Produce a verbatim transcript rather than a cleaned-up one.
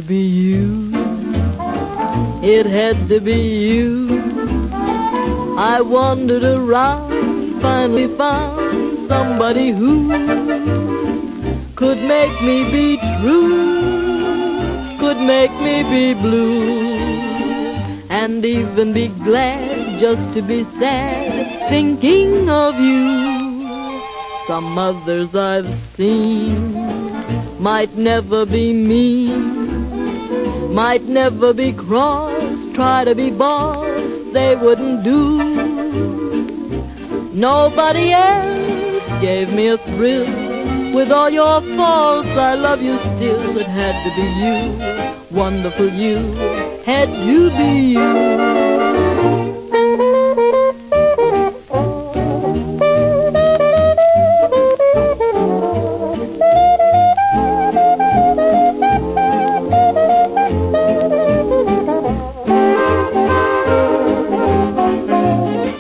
be you. It had to be you. I wandered around, finally found somebody who could make me be true, could make me be blue, and even be glad just to be sad, thinking of you. Some others I've seen might never be mean, might never be cross, try to be boss, they wouldn't do. Nobody else gave me a thrill. With all your faults, I love you still. It had to be you, wonderful you, had to be you.